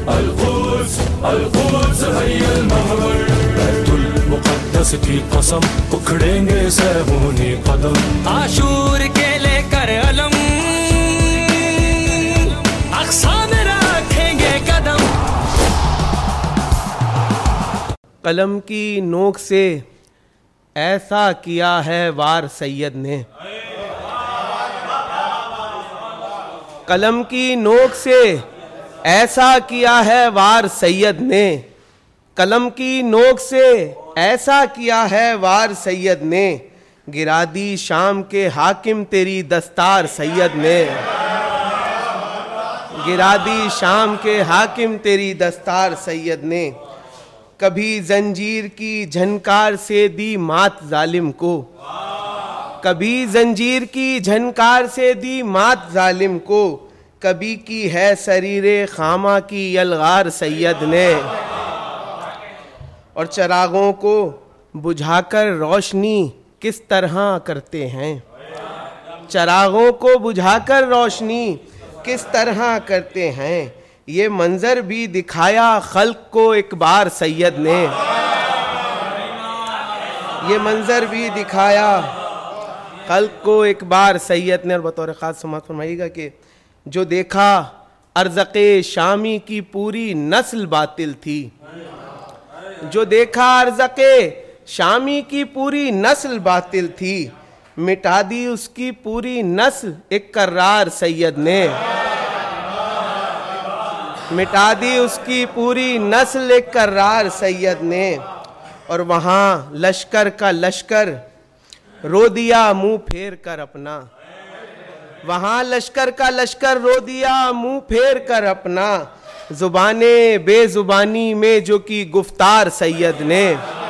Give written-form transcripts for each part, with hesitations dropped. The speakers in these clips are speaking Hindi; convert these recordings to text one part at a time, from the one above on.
अलकुद्स अलकुद्स हय्यल महवर, बैतुल मुक़द्दस की कसम उखड़ेंगे सहमोनी कदम, आशूर के लेकर अलम अक्सा में रखेंगे कदम। कलम की नोक से ऐसा किया है वार सैयद ने, कलम की नोक से ऐसा किया है वार सैयद ने, कलम की नोक से ऐसा किया है वार सैयद ने, गिरा दी शाम के हाकिम तेरी दस्तार सैयद ने, गिरा दी शाम के हाकिम तेरी दस्तार सैयद ने। कभी जंजीर की झनकार से दी मात जालिम को, कभी जंजीर की झनकार से दी मात जालिम को, कभी की है सरीरे खामा की यलगार सैयद ने। और चरागों को बुझाकर रोशनी किस तरह करते हैं, चरागों को बुझाकर रोशनी किस तरह करते हैं, ये मंजर भी दिखाया खल्क को एक बार सैयद ने, ये मंजर भी दिखाया खल्क को एक बार सैयद ने। और बतौर ख़ास समाअत फरमाइएगा कि जो देखा अर्ज़क़े शामी की पूरी नस्ल बातिल थी, जो देखा अर्ज़क़े शामी की पूरी नस्ल बातिल थी, मिटा दी उसकी पूरी नस्ल एक कर्रार सैयद ने, मिटा दी उसकी पूरी नस्ल एक कर्रार सैयद ने। और वहाँ लश्कर का लश्कर रो दिया मुंह फेर कर अपना, वहाँ लश्कर का लश्कर रो दिया मुंह फेर कर अपना, जुबाने बेजुबानी में जो की गुफ्तार सैयद ने।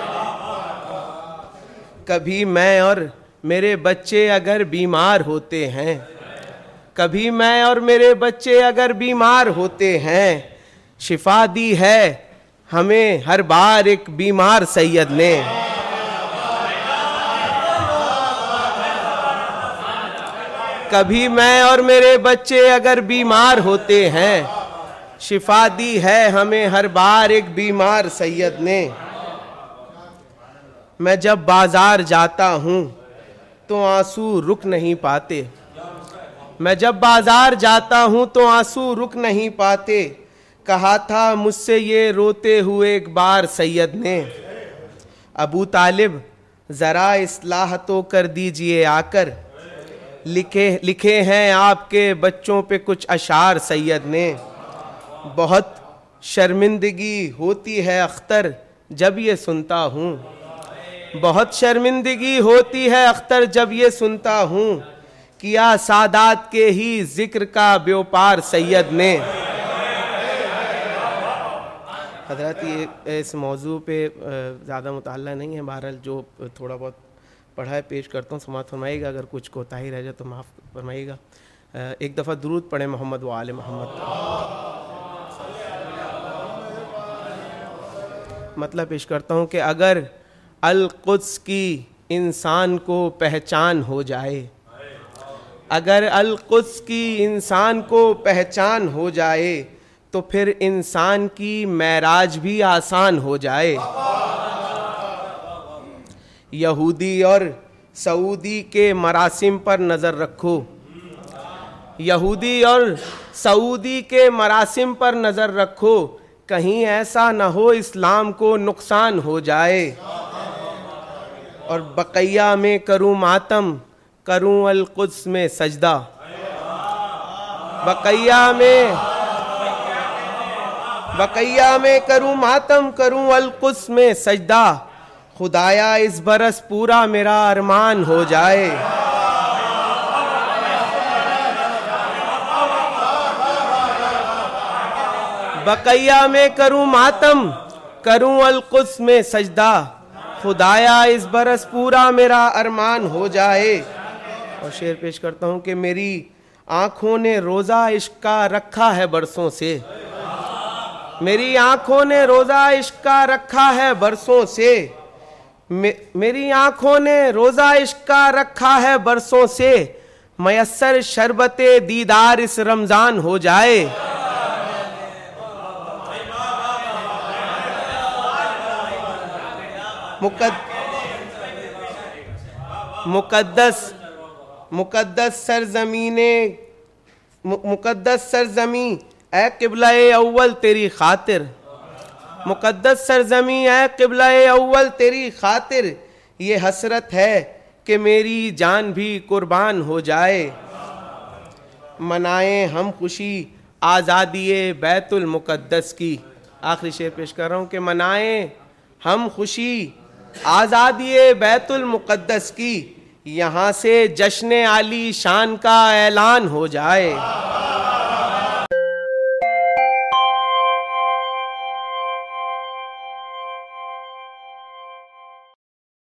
कभी मैं और मेरे बच्चे अगर बीमार होते हैं, कभी मैं और मेरे बच्चे अगर बीमार होते हैं, शिफा दी है हमें हर बार एक बीमार सैयद ने। कभी मैं और मेरे बच्चे अगर बीमार होते हैं, शिफा दी है हमें हर बार एक बीमार सैयद ने। मैं जब बाजार जाता हूँ तो आंसू रुक नहीं पाते, मैं जब बाजार जाता हूँ तो आंसू रुक नहीं पाते, कहा था मुझसे ये रोते हुए एक बार सैयद ने। अबू तालिब ज़रा इस्लाह तो कर दीजिए आकर, लिखे हैं आपके बच्चों पे कुछ अशार सैयद ने। बहुत शर्मिंदगी होती है अख्तर जब ये सुनता हूँ, बहुत शर्मिंदगी होती है अख्तर जब ये सुनता हूँ, किया सादात के ही जिक्र का व्यापार सैयद ने। हज़रत ये इस मौजू पे ज़्यादा मुताल्ला नहीं है, बहरहाल जो थोड़ा बहुत पढ़ा है पेश करता हूँ, समाअत फरमाइएगा, अगर कुछ कोताही रह जाए तो माफ़ फरमाइएगा। एक दफ़ा दुरूद पढ़े मोहम्मद व आले मोहम्मद। मतलब पेश करता हूँ कि अगर अल-कुद्स की इंसान को पहचान हो जाए, अगर अल-कुद्स की इंसान को पहचान हो जाए, तो फिर इंसान की मेराज भी आसान हो जाए। यहूदी और सऊदी के मरासिम पर नज़र रखो, यहूदी और सऊदी के मरासिम पर नज़र रखो, कहीं ऐसा न हो इस्लाम को नुकसान हो जाए। और बक़ैया में करूँ मातम, करूँ अल-कुद्स में सजदा, बक़ैया में करूँ मातम, करूँ अल-कुद्स में सजदा, खुदाया इस बरस पूरा मेरा अरमान हो जाए। बक़ैया में करूँ मातम, करूँ अल-कुद्स में सजदा, खुदाया इस बरस पूरा मेरा अरमान हो जाए। और शेर पेश करता हूँ कि मेरी आँखों ने रोज़ा इश्क का रखा है बरसों से, मेरी आँखों ने रोज़ा इश्क का रखा है बरसों से, मेरी आँखों ने रोज़ा इश्क का रखा है बरसों से, मयस्सर शरबते दीदार इस रमज़ान हो जाए। मुकद्दस सरजमी ऐ किबला-ए अव्वल तेरी खातिर, मुकद्दस सरजमी ऐ किबला-ए अव्वल तेरी खातिर, ये हसरत है कि मेरी जान भी कुर्बान हो जाए। मनाएं हम खुशी आज़ादी बैतुल मुक़द्दस की। आखिरी शेर पेश कर रहा हूँ कि मनाएं हम खुशी आज़ादी बैतुल मुक़द्दस की, यहाँ से जश्न आली शान का ऐलान हो जाए।